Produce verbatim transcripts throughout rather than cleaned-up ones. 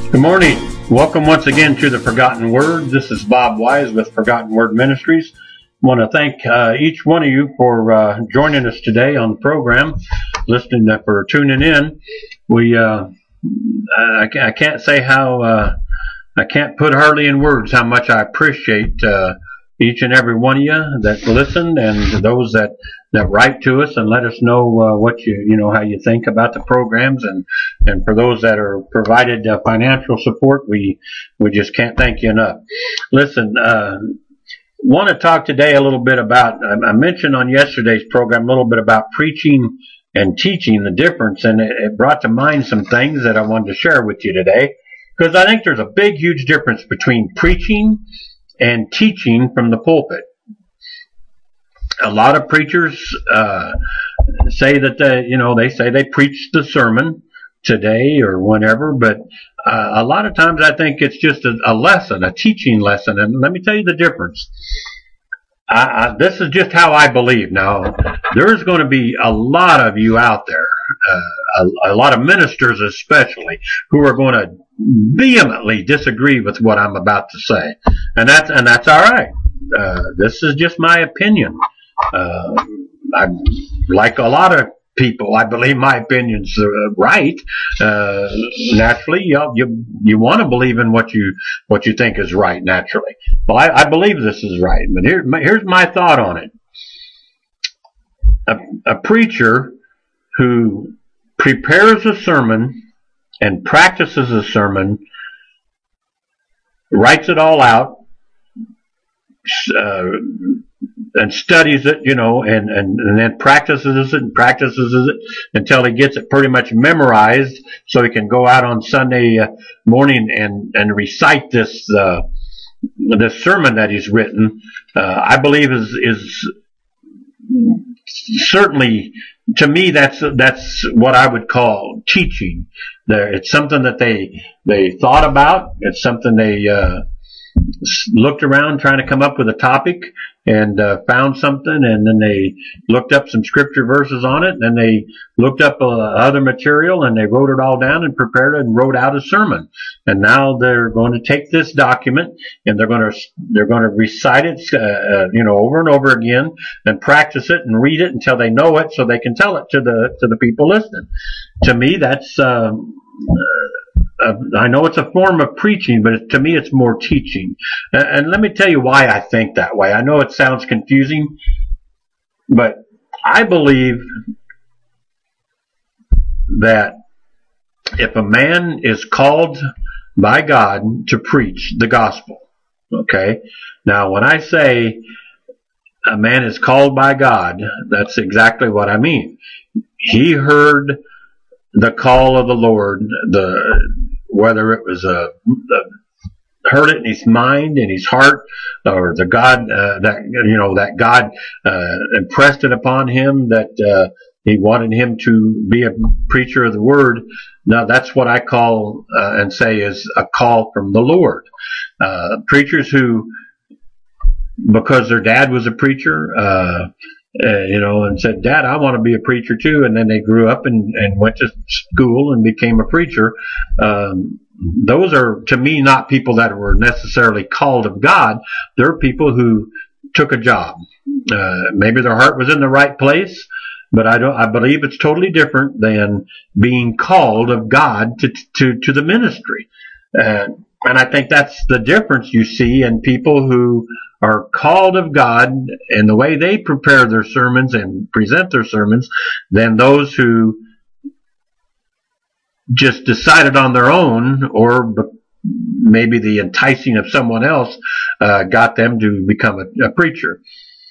Good morning. Welcome once again to the Forgotten Word. This is Bob Wise with Forgotten Word Ministries. I want to thank uh, each one of you for uh, joining us today on the program, listening, uh, for tuning in. We, uh, I, I can't say how, uh, I can't put hardly in words how much I appreciate uh, each and every one of you that listen, and those that, that write to us and let us know uh, what you, you know, how you think about the programs, and, and for those that are provided uh, financial support, we, we just can't thank you enough. Listen, uh, want to talk today a little bit about, I mentioned on yesterday's program a little bit about preaching and teaching, the difference, and it, it brought to mind some things that I wanted to share with you today, because I think there's a big, huge difference between preaching and teaching from the pulpit. A lot of preachers uh, say that they, you know, they say they preach the sermon today or whenever, but uh, a lot of times I think it's just a, a lesson, a teaching lesson. And let me tell you the difference. I, I, this is just how I believe. Now, there's going to be a lot of you out there, uh, a, a lot of ministers especially, who are going to vehemently disagree with what I'm about to say, and that's and that's all right. Uh, this is just my opinion. Uh, I, like a lot of people, I believe my opinion's uh, right. Uh, naturally, you you, you want to believe in what you what you think is right. Naturally, well, I, I believe this is right, but here, here's my thought on it. A, a preacher who prepares a sermon and practices a sermon, writes it all out, uh, and studies it, you know, and, and, and then practices it and practices it until he gets it pretty much memorized, so he can go out on Sunday uh, morning and, and recite this, uh, this sermon that he's written, uh, I believe is, is certainly, to me, that's, that's what I would call teaching. There, it's something that they, they thought about. It's something they, uh, looked around trying to come up with a topic and uh, found something, and then they looked up some scripture verses on it, and then they looked up uh, other material, and they wrote it all down and prepared it and wrote out a sermon. And now they're going to take this document and they're going to they're going to recite it, uh, you know, over and over again, and practice it and read it until they know it, so they can tell it to the to the people listening. To me, that's uh, Uh, I know it's a form of preaching, but it, to me it's more teaching. And, and let me tell you why I think that way. I know it sounds confusing, but I believe that if a man is called by God to preach the gospel, okay? Now, when I say a man is called by God, that's exactly what I mean. He heard the call of the Lord, the whether it was a, a heard it in his mind, in his heart, or the God uh, that you know that God uh, impressed it upon him that uh, he wanted him to be a preacher of the word. Now that's what I call uh, and say is a call from the Lord. Uh, preachers who, because their dad was a preacher, uh, Uh, you know, and said, Dad, I want to be a preacher too. And then they grew up and, and went to school and became a preacher. Um, those are, to me, not people that were necessarily called of God. They're people who took a job. Uh, maybe their heart was in the right place, but I don't, I believe it's totally different than being called of God to, to, to the ministry. Uh, and I think that's the difference you see in people who are called of God and the way they prepare their sermons and present their sermons than those who just decided on their own, or maybe the enticing of someone else uh, got them to become a, a preacher.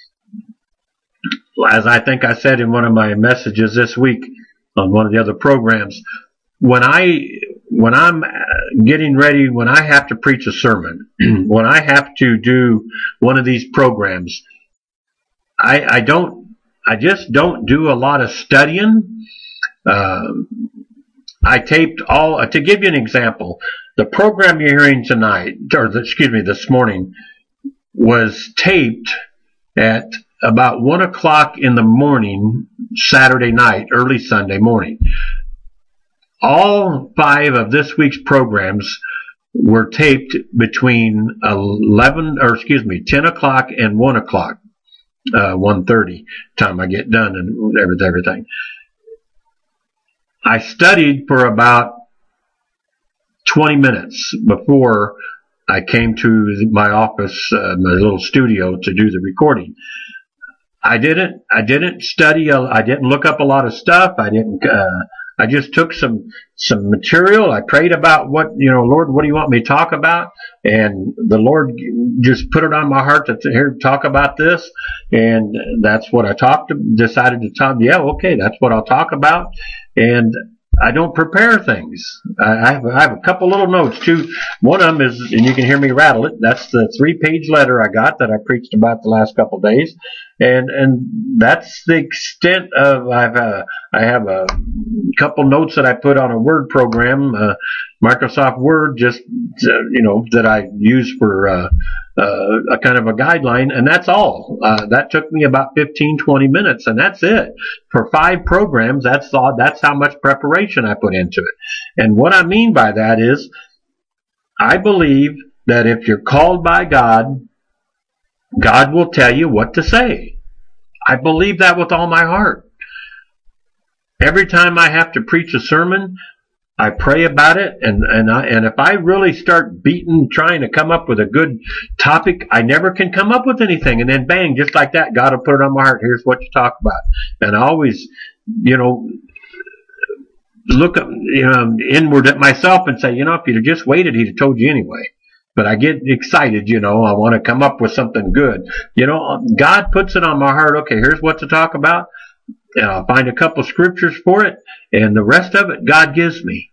As I think I said in one of my messages this week on one of the other programs, when I when I'm getting ready, when I have to preach a sermon, when I have to do one of these programs, I, I don't, I just don't do a lot of studying. Uh, I taped all, to give you an example, the program you're hearing tonight, or the, excuse me, this morning, was taped at about one o'clock in the morning, Saturday night, early Sunday morning. All five of this week's programs were taped between eleven, or excuse me, ten o'clock and one o'clock, uh, one thirty, time I get done and everything. I studied for about twenty minutes before I came to my office, uh, my little studio, to do the recording. I didn't, I didn't study, a, I didn't look up a lot of stuff. I didn't, uh, I just took some, some material. I prayed about what, you know, Lord, what do you want me to talk about? And the Lord just put it on my heart to here, talk about this. And that's what I talked to, decided to talk. Yeah, okay, that's what I'll talk about. And I don't prepare things. I have, I have a couple little notes too. One of them is, and you can hear me rattle it, that's the three-page letter I got that I preached about the last couple of days, and and that's the extent of. I've uh, I have a couple notes that I put on a Word program, uh, Microsoft Word, just uh, you know, that I use for uh, uh, a kind of a guideline, and that's all. Uh, that took me about fifteen, twenty minutes, and that's it. For five programs, that's all, that's how much preparation I put into it. And what I mean by that is, I believe that if you're called by God, God will tell you what to say. I believe that with all my heart. Every time I have to preach a sermon, I pray about it, and and I, and if I really start beating, trying to come up with a good topic, I never can come up with anything. And then bang, just like that, God will put it on my heart. Here's what you talk about. And I always, you know, look up, you know, inward at myself and say, you know, if you'd have just waited, he'd have told you anyway. But I get excited, you know, I want to come up with something good. You know, God puts it on my heart. Okay, here's what to talk about. And I'll find a couple scriptures for it, and the rest of it God gives me.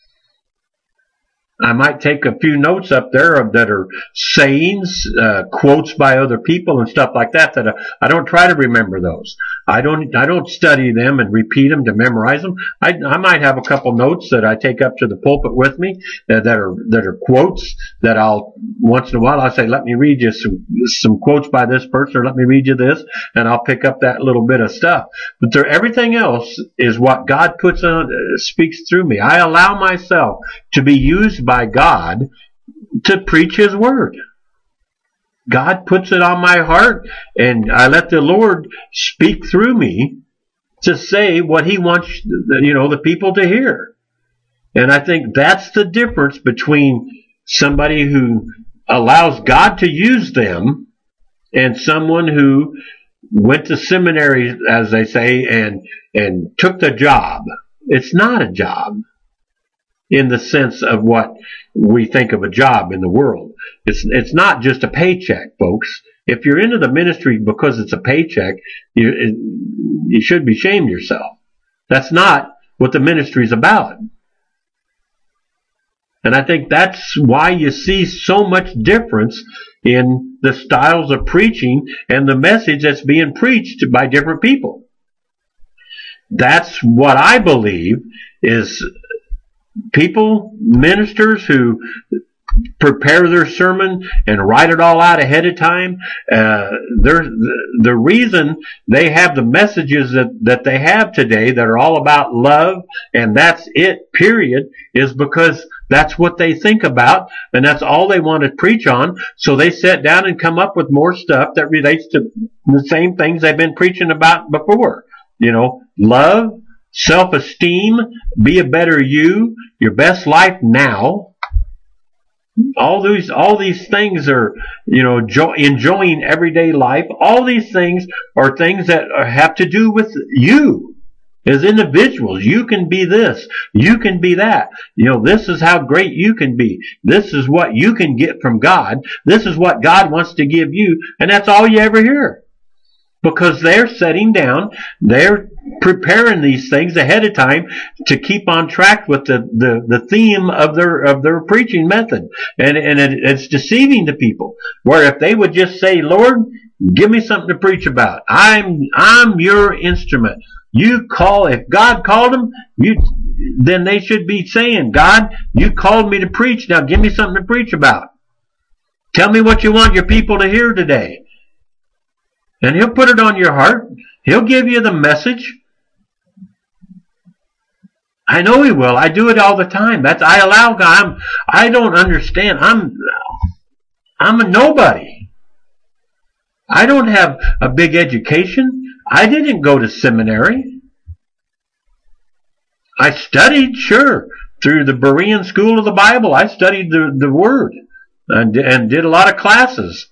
I might take a few notes up there of, that are sayings, uh, quotes by other people and stuff like that. That I, I don't try to remember those. I don't. I don't study them and repeat them to memorize them. I, I might have a couple notes that I take up to the pulpit with me uh, that are that are quotes that I'll once in a while I'll say, let me read you some some quotes by this person, or let me read you this, and I'll pick up that little bit of stuff. But there, everything else is what God puts on, uh, speaks through me. I allow myself to be used by God to preach His Word. God puts it on my heart, and I let the Lord speak through me to say what He wants, you know, the people to hear. And I think that's the difference between somebody who allows God to use them and someone who went to seminary, as they say, and and took the job. It's not a job in the sense of what we think of a job in the world. It's it's not just a paycheck, folks. If you're into the ministry because it's a paycheck, you you should be ashamed of yourself. That's not what the ministry is about. And I think that's why you see so much difference in the styles of preaching and the message that's being preached by different people. That's what I believe is people, ministers who prepare their sermon and write it all out ahead of time. Uh, the, the reason they have the messages that, that they have today that are all about love and that's it, period, is because that's what they think about and that's all they want to preach on. So they sit down and come up with more stuff that relates to the same things they've been preaching about before. You know, love, self-esteem, be a better you, your best life now. All these, all these things are, you know, jo- enjoying everyday life. All these things are things that are, have to do with you as individuals. You can be this. You can be that. You know, this is how great you can be. This is what you can get from God. This is what God wants to give you. And that's all you ever hear. Because they're sitting down, they're preparing these things ahead of time to keep on track with the, the, the theme of their of their preaching method. And, and it, it's deceiving the people. Where if they would just say, Lord, give me something to preach about. I'm I'm your instrument. You call, if God called them, you then they should be saying, God, you called me to preach. Now give me something to preach about. Tell me what you want your people to hear today. And He'll put it on your heart. He'll give you the message. I know He will. I do it all the time. That's I allow God. I'm, I don't understand. I'm I'm a nobody. I don't have a big education. I didn't go to seminary. I studied, sure, through the Berean School of the Bible. I studied the, the Word and, and did a lot of classes.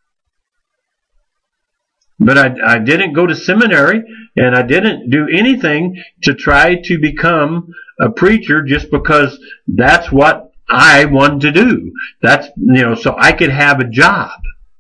But I, I didn't go to seminary, and I didn't do anything to try to become a preacher just because that's what I wanted to do. That's, you know, so I could have a job.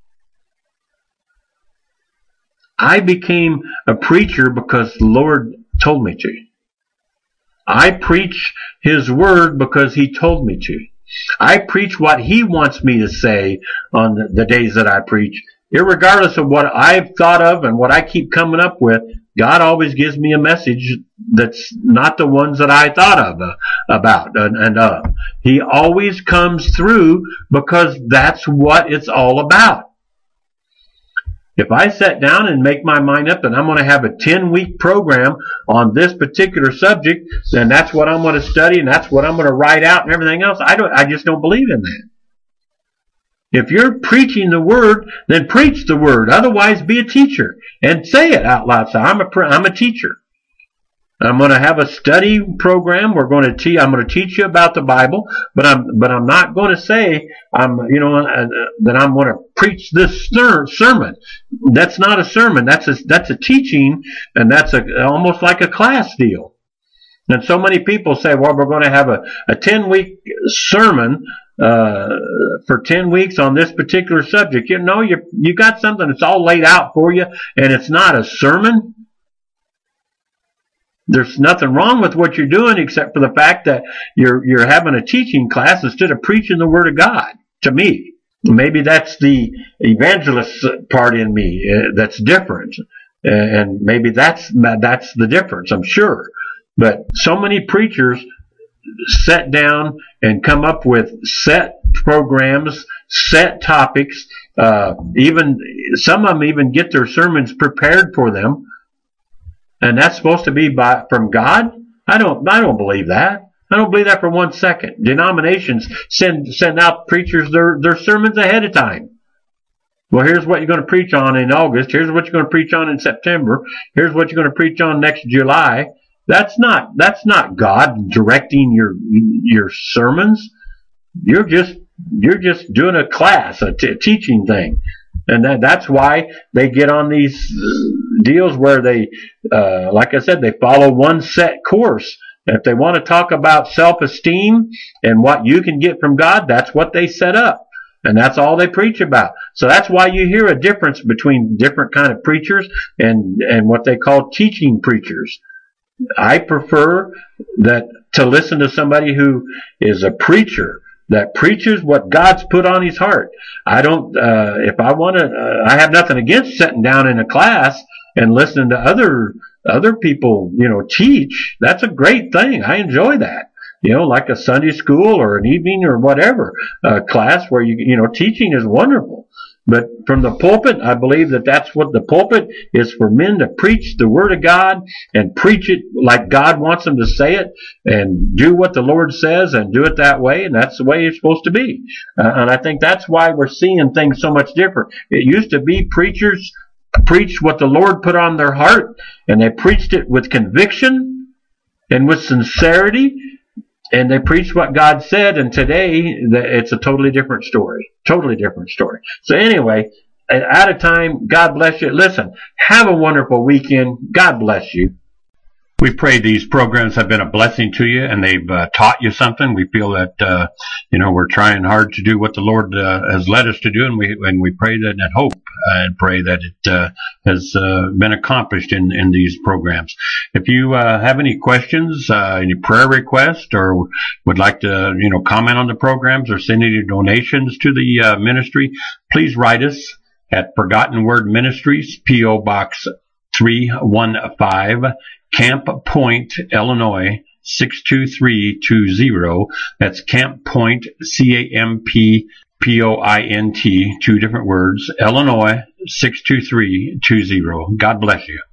I became a preacher because the Lord told me to. I preach His Word because He told me to. I preach what He wants me to say on the, the days that I preach. Irregardless of what I've thought of and what I keep coming up with, God always gives me a message that's not the ones that I thought of uh, about and, and uh, He always comes through because that's what it's all about. If I sat down and make my mind up that I'm going to have a ten-week program on this particular subject, then that's what I'm going to study and that's what I'm going to write out and everything else. I don't. I just don't believe in that. If you're preaching the Word, then preach the Word. Otherwise, be a teacher and say it out loud. So I'm a I'm a teacher. I'm going to have a study program. We're going to teach. I'm going to teach you about the Bible, but I'm but I'm not going to say I'm you know uh, that I'm going to preach this ser sermon. That's not a sermon. That's a that's a teaching, and that's a almost like a class deal. And so many people say, well, we're going to have a a ten week sermon uh, for ten weeks on this particular subject. You know, you you got something that's all laid out for you, and it's not a sermon. There's nothing wrong with what you're doing except for the fact that you're you're having a teaching class instead of preaching the Word of God. To me, maybe that's the evangelist part in me uh, that's different, and maybe that's that's the difference. I'm sure, but so many preachers sit down and come up with set programs, set topics. Uh, even some of them even get their sermons prepared for them. And that's supposed to be by, from God? I don't, I don't believe that. I don't believe that for one second. Denominations send, send out preachers their, their sermons ahead of time. Well, here's what you're going to preach on in August. Here's what you're going to preach on in September. Here's what you're going to preach on next July. That's not, that's not God directing your, your sermons. You're just, you're just doing a class, a t teaching thing. And that, that's why they get on these deals where they, uh, like I said, they follow one set course. If they want to talk about self-esteem and what you can get from God, that's what they set up. And that's all they preach about. So that's why you hear a difference between different kind of preachers and, and what they call teaching preachers. I prefer that to listen to somebody who is a preacher that preaches what God's put on his heart. I don't, uh, if I want to, uh, I have nothing against sitting down in a class and listening to other, other people, you know, teach. That's a great thing. I enjoy that. You know, like a Sunday school or an evening or whatever, uh, class where you, you know, teaching is wonderful. But from the pulpit, I believe that that's what the pulpit is for, men to preach the Word of God and preach it like God wants them to say it and do what the Lord says and do it that way. And that's the way it's supposed to be. Uh, and I think that's why we're seeing things so much different. It used to be preachers preached what the Lord put on their heart, and they preached it with conviction and with sincerity. And they preached what God said, and today it's a totally different story. Totally different story. So anyway, out of time, God bless you. Listen, have a wonderful weekend. God bless you. We pray these programs have been a blessing to you and they've uh, taught you something. We feel that, uh, you know, we're trying hard to do what the Lord uh, has led us to do, and we and we pray that and hope and pray that it uh, has uh, been accomplished in, in these programs. If you uh, have any questions, uh, any prayer requests, or would like to, you know, comment on the programs or send any donations to the uh, ministry, please write us at Forgotten Word Ministries, P O Box three one five, Camp Point, Illinois, six two three two zero. That's Camp Point, C A M P P O I N T, two different words, Illinois, six two three two zero. God bless you.